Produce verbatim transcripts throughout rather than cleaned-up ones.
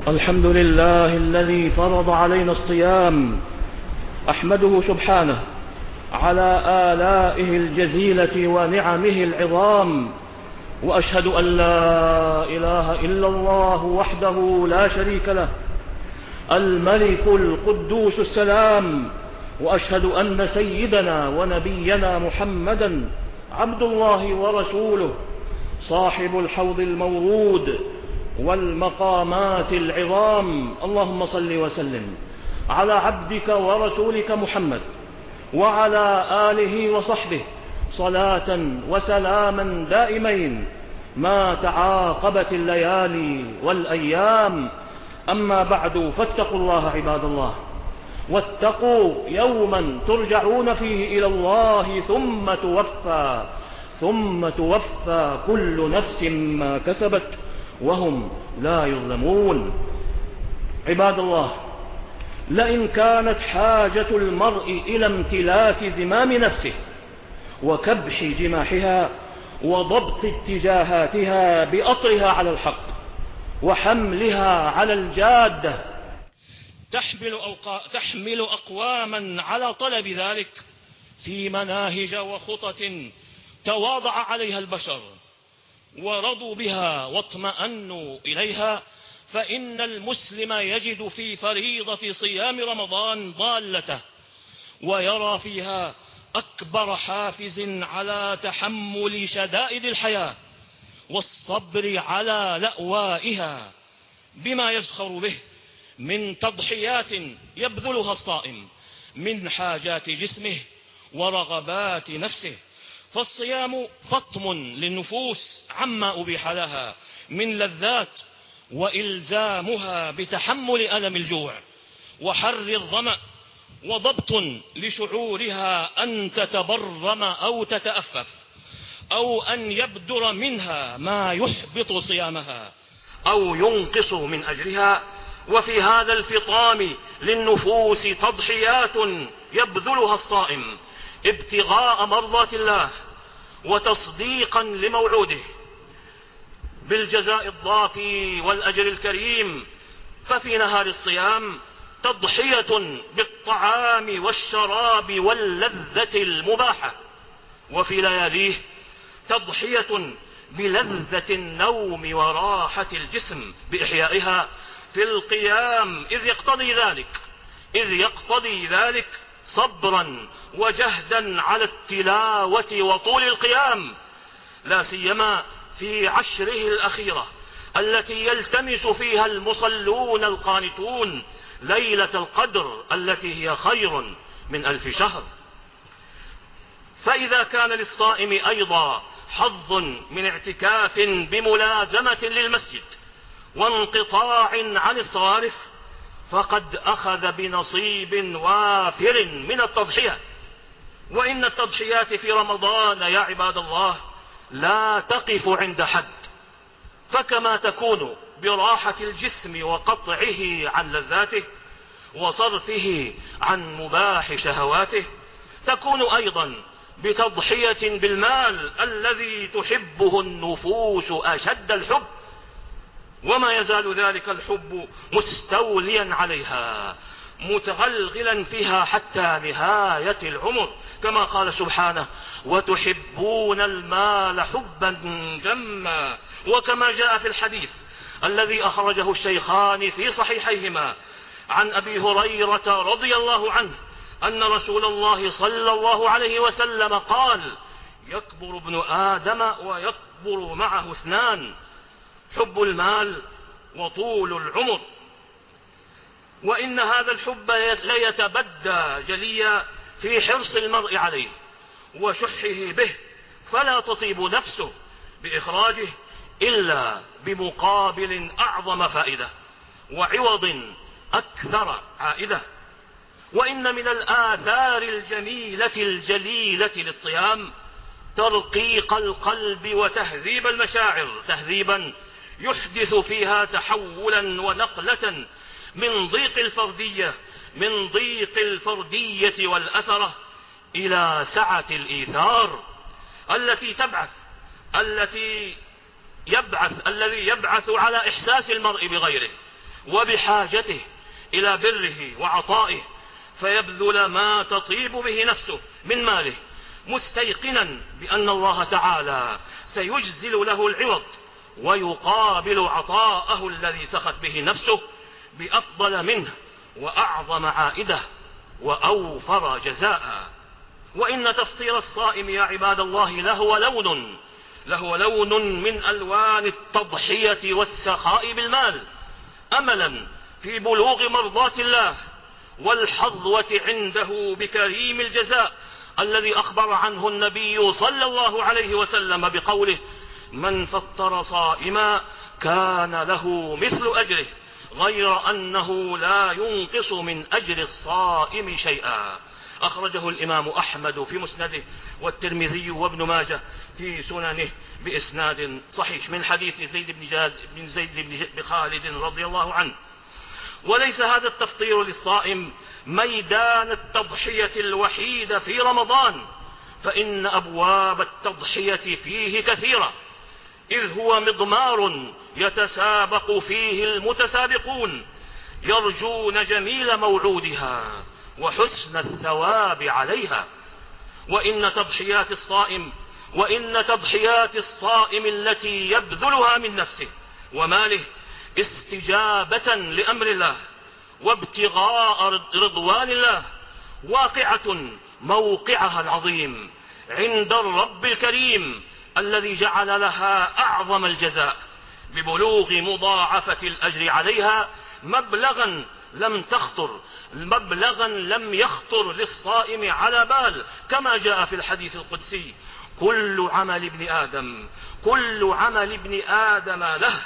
الحمد لله الذي فرض علينا الصيام، أحمده سبحانه على آلائه الجزيلة ونعمه العظام، وأشهد أن لا إله إلا الله وحده لا شريك له الملك القدوس السلام، وأشهد أن سيدنا ونبينا محمدا عبد الله ورسوله صاحب الحوض المورود والمقامات العظام. اللهم صل وسلم على عبدك ورسولك محمد وعلى آله وصحبه صلاة وسلاما دائمين ما تعاقبت الليالي والأيام. أما بعد، فاتقوا الله عباد الله، واتقوا يوما ترجعون فيه إلى الله ثم توفى ثم توفى كل نفس ما كسبت وهم لا يظلمون. عباد الله، لئن كانت حاجة المرء إلى امتلاك زمام نفسه وكبح جماحها وضبط اتجاهاتها بأطرها على الحق وحملها على الجادة تحمل, أوقا... تحمل أقواما على طلب ذلك في مناهج وخطط تواضع عليها البشر ورضوا بها واطمأنوا إليها، فإن المسلم يجد في فريضة صيام رمضان ضالته، ويرى فيها أكبر حافز على تحمل شدائد الحياة والصبر على لأوائها بما يزخر به من تضحيات يبذلها الصائم من حاجات جسمه ورغبات نفسه. فالصيام فطم للنفوس عما أبيح لها من لذات، وإلزامها بتحمل ألم الجوع وحر الظمأ، وضبط لشعورها أن تتبرم أو تتأفف أو أن يبدر منها ما يحبط صيامها أو ينقص من أجرها. وفي هذا الفطام للنفوس تضحيات يبذلها الصائم ابتغاء مرضات الله وتصديقا لموعوده بالجزاء الضافي والأجر الكريم. ففي نهار الصيام تضحية بالطعام والشراب واللذة المباحة، وفي لياليه تضحية بلذة النوم وراحة الجسم بإحيائها في القيام، إذ يقتضي ذلك إذ يقتضي ذلك صبرا وجهدا على التلاوة وطول القيام، لا سيما في عشره الأخيرة التي يلتمس فيها المصلون القانتون ليلة القدر التي هي خير من ألف شهر. فإذا كان للصائم أيضا حظ من اعتكاف بملازمة للمسجد وانقطاع عن الصوارف، فقد أخذ بنصيب وافر من التضحية. وإن التضحيات في رمضان يا عباد الله لا تقف عند حد، فكما تكون براحة الجسم وقطعه عن لذاته وصرفه عن مباح شهواته، تكون أيضا بتضحية بالمال الذي تحبه النفوس أشد الحب، وما يزال ذلك الحب مستوليا عليها متغلغلا فيها حتى نهاية العمر، كما قال سبحانه: وتحبون المال حبا جما. وكما جاء في الحديث الذي أخرجه الشيخان في صحيحيهما عن أبي هريرة رضي الله عنه أن رسول الله صلى الله عليه وسلم قال: يكبر ابن آدم ويكبر معه اثنان: حب المال وطول العمر. وإن هذا الحب ليتبدى جليا في حرص المرء عليه وشحه به، فلا تطيب نفسه بإخراجه إلا بمقابل أعظم فائدة وعوض أكثر عائدة. وإن من الآثار الجميلة الجليلة للصيام ترقيق القلب وتهذيب المشاعر تهذيبا يحدث فيها تحولا ونقلة من ضيق الفردية من ضيق الفردية والأثرة إلى سعة الإيثار التي تبعث التي يبعث الذي يبعث على إحساس المرء بغيره وبحاجته إلى بره وعطائه، فيبذل ما تطيب به نفسه من ماله، مستيقنا بأن الله تعالى سيجزل له العوض ويقابل عطاءه الذي سخت به نفسه بأفضل منه وأعظم عائدة وأوفر جزاء. وإن تفطير الصائم يا عباد الله لهو لون لهو لون من ألوان التضحية والسخاء بالمال، أملا في بلوغ مرضات الله والحظوة عنده بكريم الجزاء الذي أخبر عنه النبي صلى الله عليه وسلم بقوله: من فطر صائما كان له مثل أجره غير أنه لا ينقص من أجر الصائم شيئا. أخرجه الإمام أحمد في مسنده، والترمذي وابن ماجه في سننه بإسناد صحيح من حديث زيد بن جاد بن زيد بن خالد رضي الله عنه. وليس هذا التفطير للصائم ميدان التضحية الوحيد في رمضان، فإن أبواب التضحية فيه كثيرة، إذ هو مضمار يتسابق فيه المتسابقون يرجون جميل موعودها وحسن الثواب عليها. وإن تضحيات الصائم وإن تضحيات الصائم التي يبذلها من نفسه وماله استجابة لأمر الله وابتغاء رضوان الله واقعة موقعها العظيم عند الرب الكريم الذي جعل لها أعظم الجزاء ببلوغ مضاعفة الأجر عليها مبلغا لم تخطر مبلغا لم يخطر للصائم على بال، كما جاء في الحديث القدسي: كل عمل ابن آدم كل عمل ابن آدم له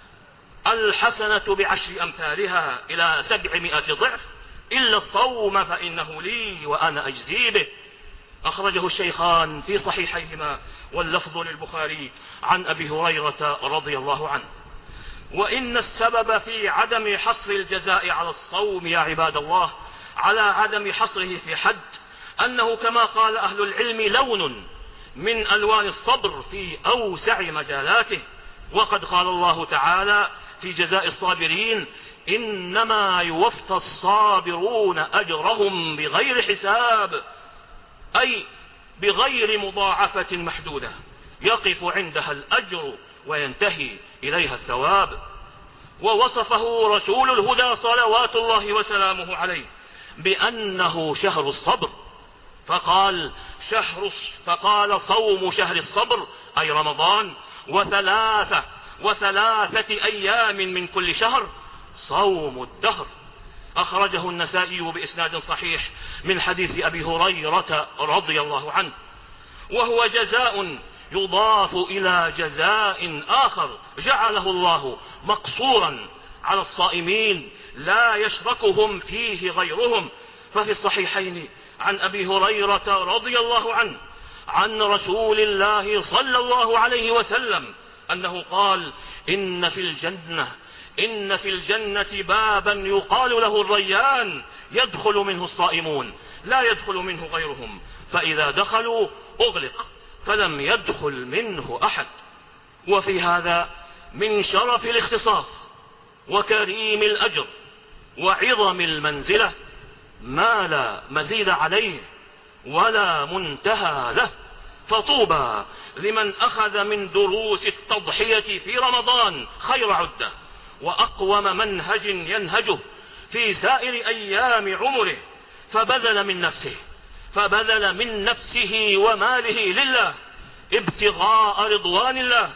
الحسنة بعشر أمثالها إلى سبعمائة ضعف إلا الصوم فإنه لي وأنا أجزي به. أخرجه الشيخان في صحيحيهما واللفظ للبخاري عن أبي هريرة رضي الله عنه. وإن السبب في عدم حصر الجزاء على الصوم يا عباد الله على عدم حصره في حد أنه كما قال أهل العلم لون من ألوان الصبر في أوسع مجالاته. وقد قال الله تعالى في جزاء الصابرين: إنما يوفى الصابرون أجرهم بغير حساب، أي بغير مضاعفة محدودة يقف عندها الأجر وينتهي إليها الثواب. ووصفه رسول الهدى صلوات الله وسلامه عليه بأنه شهر الصبر، فقال شهر فقال صوم شهر الصبر أي رمضان وثلاثة وثلاثة أيام من كل شهر صوم الدهر. أخرجه النسائي بإسناد صحيح من حديث أبي هريرة رضي الله عنه، وهو جزاء يضاف إلى جزاء آخر جعله الله مقصورا على الصائمين لا يشركهم فيه غيرهم. ففي الصحيحين عن أبي هريرة رضي الله عنه عن رسول الله صلى الله عليه وسلم أنه قال: إن في الجنة إن في الجنة بابا يقال له الريان يدخل منه الصائمون لا يدخل منه غيرهم، فإذا دخلوا أغلق فلم يدخل منه أحد. وفي هذا من شرف الاختصاص وكريم الأجر وعظم المنزلة ما لا مزيد عليه ولا منتهى له. فطوبى لمن أخذ من دروس التضحية في رمضان خير عدة وأقوم منهج ينهجه في سائر أيام عمره، فبذل من نفسه فبذل من نفسه وماله لله ابتغاء رضوان الله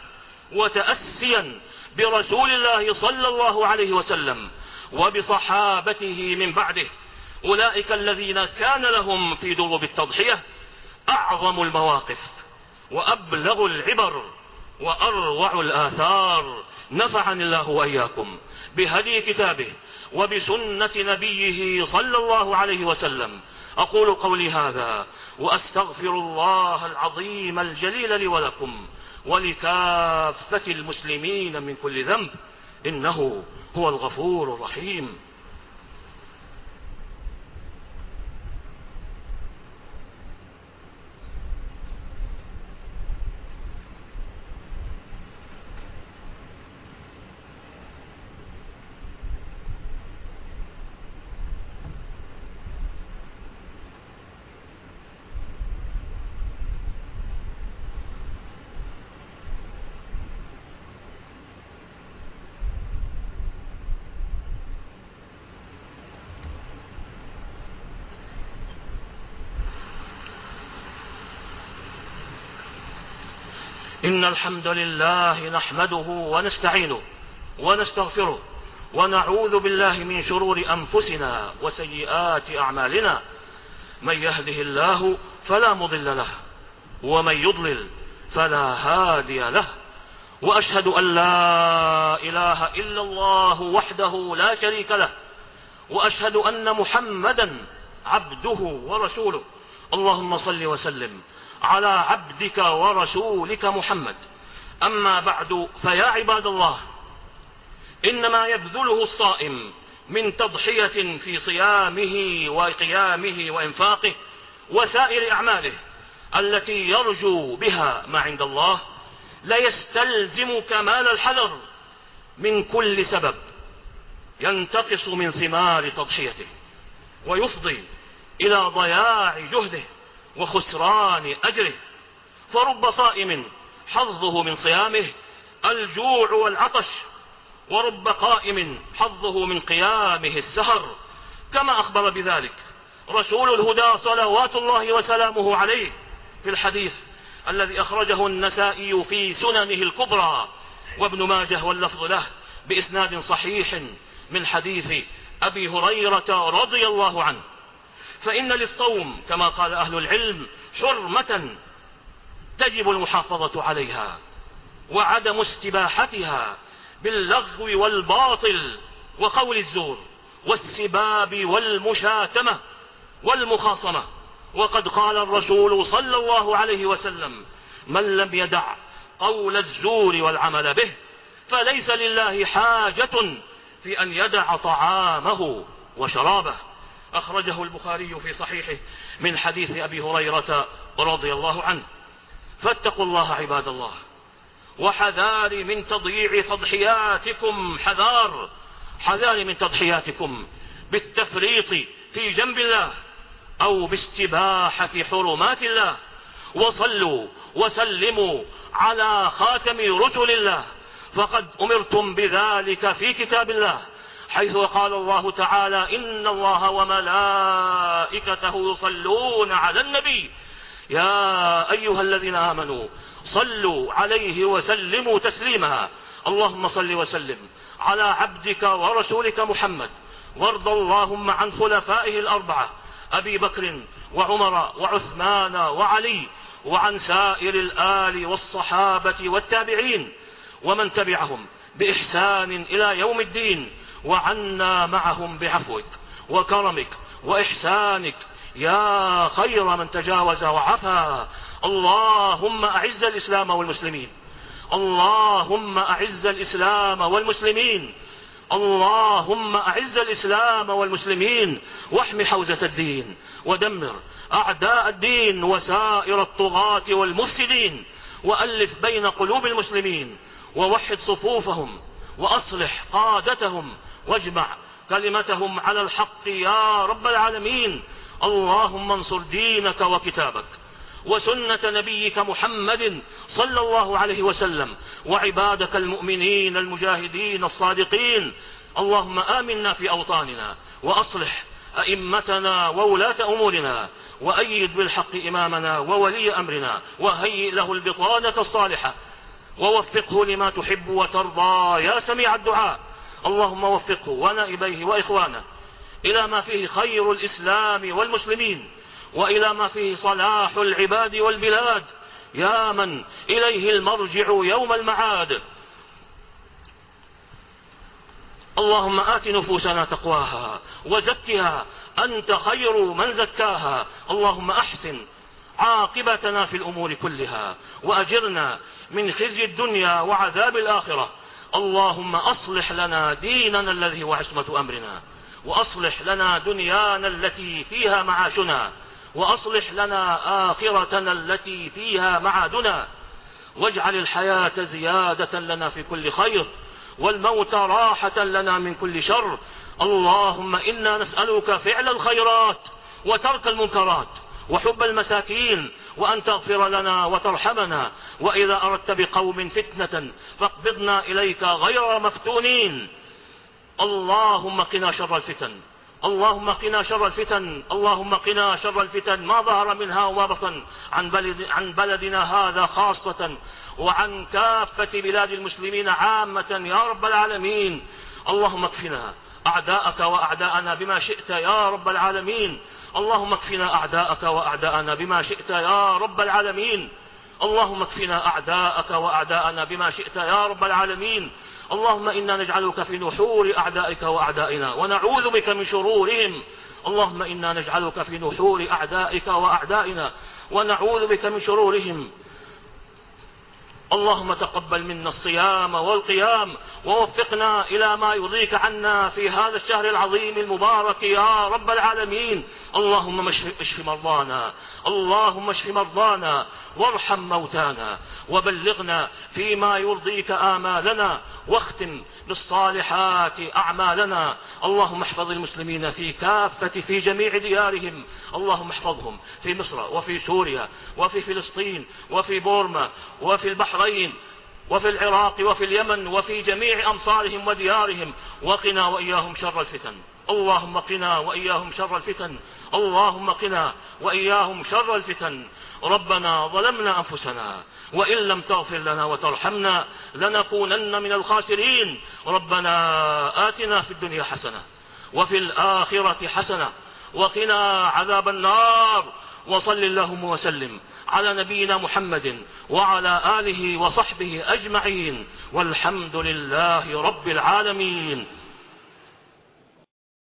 وتأسيا برسول الله صلى الله عليه وسلم وبصحابته من بعده. أولئك الذين كان لهم في دروب التضحية أعظم المواقف وأبلغ العبر وأروع الآثار. نفعني الله وإياكم بهدي كتابه وبسنة نبيه صلى الله عليه وسلم. أقول قولي هذا وأستغفر الله العظيم الجليل لي ولكم ولكافة المسلمين من كل ذنب، إنه هو الغفور الرحيم. إن الحمد لله نحمده ونستعينه ونستغفره ونعوذ بالله من شرور أنفسنا وسيئات أعمالنا. من يهده الله فلا مضل له ومن يضلل فلا هادي له. وأشهد أن لا إله إلا الله وحده لا شريك له وأشهد أن محمدا عبده ورسوله. اللهم صل وسلم على عبدك ورسولك محمد. أما بعد، فيا عباد الله، إنما يبذله الصائم من تضحية في صيامه وقيامه وإنفاقه وسائر أعماله التي يرجو بها ما عند الله ليستلزم كمال الحذر من كل سبب ينتقص من ثمار تضحيته ويفضي إلى ضياع جهده وخسران أجره. فرب صائم حظه من صيامه الجوع والعطش، ورب قائم حظه من قيامه السهر، كما أخبر بذلك رسول الهدى صلوات الله وسلامه عليه في الحديث الذي أخرجه النسائي في سننه الكبرى وابن ماجه واللفظ له بإسناد صحيح من حديث أبي هريرة رضي الله عنه. فإن للصوم كما قال أهل العلم حرمة تجب المحافظة عليها وعدم استباحتها باللغو والباطل وقول الزور والسباب والمشاتمة والمخاصمة. وقد قال الرسول صلى الله عليه وسلم: من لم يدع قول الزور والعمل به فليس لله حاجة في أن يدع طعامه وشرابه. أخرجه البخاري في صحيحه من حديث أبي هريرة رضي الله عنه. فاتقوا الله عباد الله، وحذار من تضييع تضحياتكم، حذار حذار من تضحياتكم بالتفريط في جنب الله أو باستباحة حرمات الله. وصلوا وسلموا على خاتم رسل الله، فقد أمرتم بذلك في كتاب الله، حيث قال الله تعالى: إن الله وملائكته يصلون على النبي يا أيها الذين آمنوا صلوا عليه وسلموا تسليما. اللهم صل وسلم على عبدك ورسولك محمد، وارض اللهم عن خلفائه الأربعة أبي بكر وعمر وعثمان وعلي، وعن سائر الآل والصحابة والتابعين ومن تبعهم بإحسان إلى يوم الدين، وعنا معهم بعفوك وكرمك وإحسانك يا خير من تجاوز وعفا. اللهم أعز الإسلام والمسلمين، اللهم أعز الإسلام والمسلمين، اللهم أعز الإسلام والمسلمين، واحم حوزة الدين، ودمر أعداء الدين وسائر الطغاة والمفسدين، وألف بين قلوب المسلمين، ووحد صفوفهم، وأصلح قادتهم، واجمع كلمتهم على الحق يا رب العالمين. اللهم انصر دينك وكتابك وسنة نبيك محمد صلى الله عليه وسلم، وعبادك المؤمنين المجاهدين الصادقين. اللهم آمنا في أوطاننا، وأصلح أئمتنا وولاة أمورنا، وأيد بالحق إمامنا وولي أمرنا، وهيئ له البطانة الصالحة، ووفقه لما تحب وترضى يا سميع الدعاء. اللهم وفقه ونائبيه وإخوانه إلى ما فيه خير الإسلام والمسلمين، وإلى ما فيه صلاح العباد والبلاد، يا من إليه المرجع يوم المعاد. اللهم آت نفوسنا تقواها وزكها أنت خير من زكاها. اللهم أحسن عاقبتنا في الأمور كلها، وأجرنا من خزي الدنيا وعذاب الآخرة. اللهم أصلح لنا ديننا الذي هو عصمة أمرنا، وأصلح لنا دنيانا التي فيها معاشنا، وأصلح لنا آخرتنا التي فيها معادنا، واجعل الحياة زيادة لنا في كل خير، والموت راحة لنا من كل شر. اللهم إنا نسألك فعل الخيرات وترك المنكرات وحب المساكين، وأن تغفر لنا وترحمنا، وإذا أردت بقوم فتنة فاقبضنا إليك غير مفتونين. اللهم قنا شر الفتن اللهم قنا شر الفتن، اللهم قنا شر الفتن ما ظهر منها وما بطن، عن, بلد عن بلدنا هذا خاصة وعن كافة بلاد المسلمين عامة يا رب العالمين. اللهم اكفنا أعداءك وأعداءنا بما شئت يا رب العالمين. اللهم اكفنا أعداءك وأعداءنا بما شئت يا رب العالمين. اللهم اكفنا أعداءك وأعداءنا بما شئت يا رب العالمين. اللهم إنا نجعلك في نحور أعدائك وأعدائنا ونعوذ بك من شرورهم. اللهم إنا نجعلك في نحور أعدائك وأعدائنا ونعوذ بك من شرورهم. اللهم تقبل منا الصيام والقيام ووفقنا إلى ما يرضيك عنا في هذا الشهر العظيم المبارك يا رب العالمين. اللهم اشف مرضانا، اللهم اشف مرضانا وارحم موتانا وبلغنا فيما يرضيك آمالنا واختم بالصالحات أعمالنا. اللهم احفظ المسلمين في كافة في جميع ديارهم، اللهم احفظهم في مصر وفي سوريا وفي فلسطين وفي بورما وفي البحرين وفي العراق وفي اليمن وفي جميع أمصارهم وديارهم، وقنا وإياهم شر الفتن. اللهم قنا وإياهم شر الفتن، اللهم قنا وإياهم شر الفتن. ربنا ظلمنا أنفسنا وإن لم تغفر لنا وترحمنا لنكونن من الخاسرين. ربنا آتنا في الدنيا حسنة وفي الآخرة حسنة وقنا عذاب النار. وصل اللهم وسلم على نبينا محمد وعلى آله وصحبه أجمعين، والحمد لله رب العالمين.